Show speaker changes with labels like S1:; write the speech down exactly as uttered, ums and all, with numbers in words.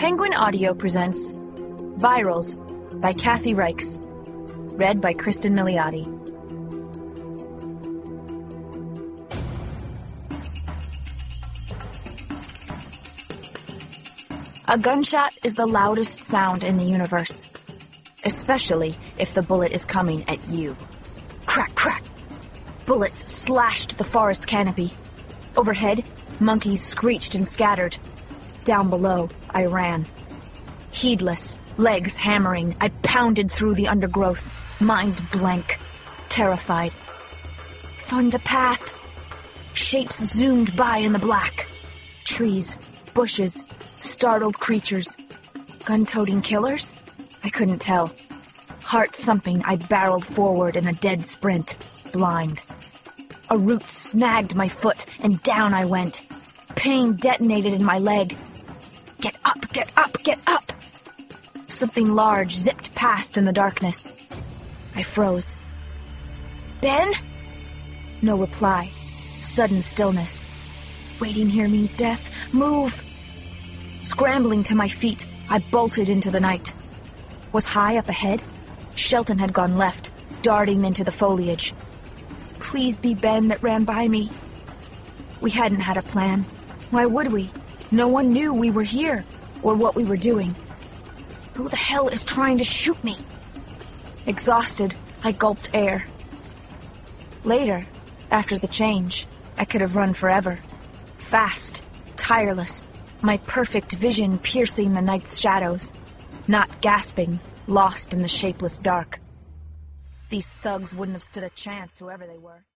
S1: Penguin Audio presents Virals by Kathy Reichs, read by Kristen Milioti. A gunshot is the loudest sound in the universe, especially if the bullet is coming at you. Crack, crack! Bullets slashed the forest canopy. Overhead, monkeys screeched and scattered. Down below, I ran. Heedless, legs hammering, I pounded through the undergrowth, mind blank, terrified. Find the path. Shapes zoomed by in the black. Trees, bushes, startled creatures. Gun-toting killers? I couldn't tell. Heart thumping, I barreled forward in a dead sprint, blind. A root snagged my foot, and down I went. Pain detonated in my leg. Get up, get up, get up! Something large zipped past in the darkness. I froze. Ben? No reply. Sudden stillness. Waiting here means death. Move! Scrambling to my feet, I bolted into the night. Was high up ahead? Shelton had gone left, darting into the foliage. Please be Ben that ran by me. We hadn't had a plan. Why would we? No one knew we were here, or what we were doing. Who the hell is trying to shoot me? Exhausted, I gulped air. Later, after the change, I could have run forever. Fast, tireless, my perfect vision piercing the night's shadows, not gasping, lost in the shapeless dark. These thugs wouldn't have stood a chance, whoever they were.